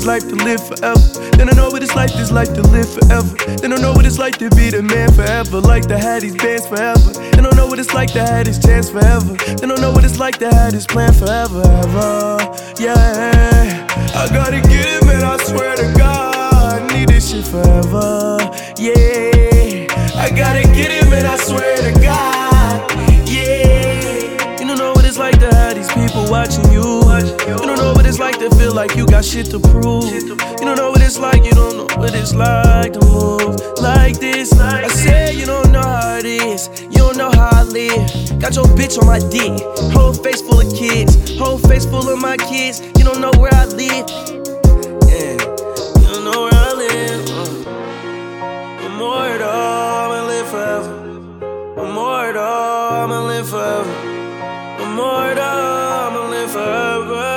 this life to live forever. Then I know what it's like, this life to live forever. Then I know what it's like to be the man forever. Like to have these bands forever. Then I know what it's like to have this chance forever. Then I know what it's like to have this plan forever, ever. Yeah, I gotta get it, man, I swear to God, I need this shit forever. Yeah, I gotta get it, man, I swear to God. Yeah, you don't know what it's like to have these people watching you. You don't know what it's like to feel like you got shit to prove. You don't know what it's like, you don't know what it's like to move like this. I said you don't know how it is, you don't know how I live. Got your bitch on my dick, whole face full of kids, whole face full of my kids. You don't know where I live, yeah, you don't know where I live. Immortal, I'ma live forever. Immortal, I'ma live forever. Immortal, I'ma live forever.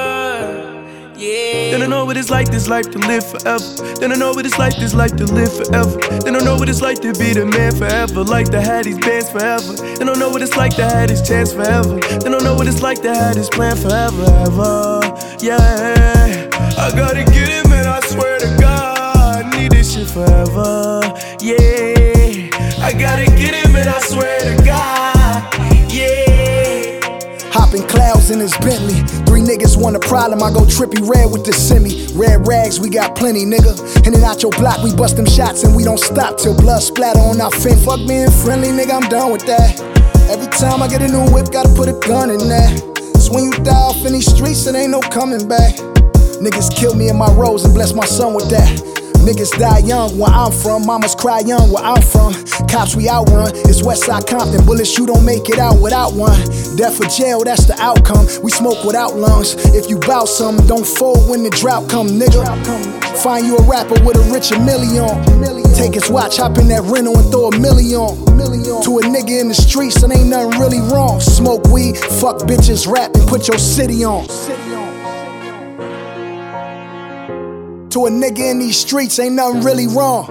Yeah. Then I know what it's like, this life to live forever. Then I know what it's like, this life to live forever. Then I know what it's like to be the man forever. Like to have these bands forever. Then I know what it's like to have this chance forever. Then I know what it's like to have this plan forever, ever. Yeah, I gotta get it, man, I swear to God, I need this shit forever. Yeah, I gotta get it, man, I swear to God. Yeah. Hopping clouds in his Bentley. 3 niggas want a problem, I go trippy red with the semi. Red rags, we got plenty, nigga. In and out your block, we bust them shots and we don't stop till blood splatter on our fin. Fuck being friendly, nigga, I'm done with that. Every time I get a new whip, gotta put a gun in that. So when you die off in these streets, it ain't no coming back. Niggas kill me in my rose and bless my son with that. Niggas die young where I'm from, mamas cry young where I'm from. Cops we outrun, it's Westside Compton. Bullets you don't make it out without one. Death or jail, that's the outcome. We smoke without lungs. If you bout something, don't fold when the drought come, nigga. Find you a rapper with a richer million. Take his watch, hop in that rental and throw $1 million. To a nigga in the streets, and ain't nothing really wrong. Smoke weed, fuck bitches, rap and put your city on. To a nigga in these streets, ain't nothing really wrong.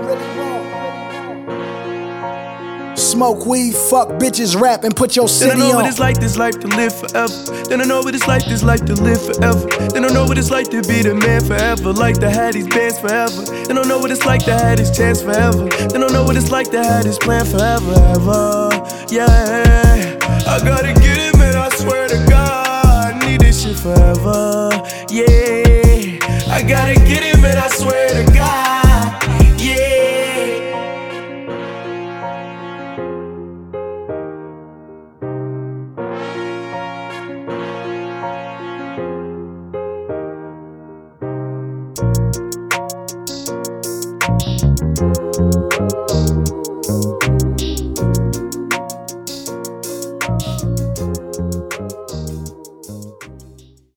Smoke weed, fuck bitches, rap and put your city on. Then I know what it's like, this life to live forever. Then I know what it's like, this life to live forever. Then I know what it's like to be the man forever. Like to have these bands forever. Then I know what it's like to have this chance forever. Then I know what it's like to have this plan forever, ever. Yeah, I gotta get it, man, I swear to God, I need this shit forever. Yeah, I gotta get it, man, I swear to God. Yeah.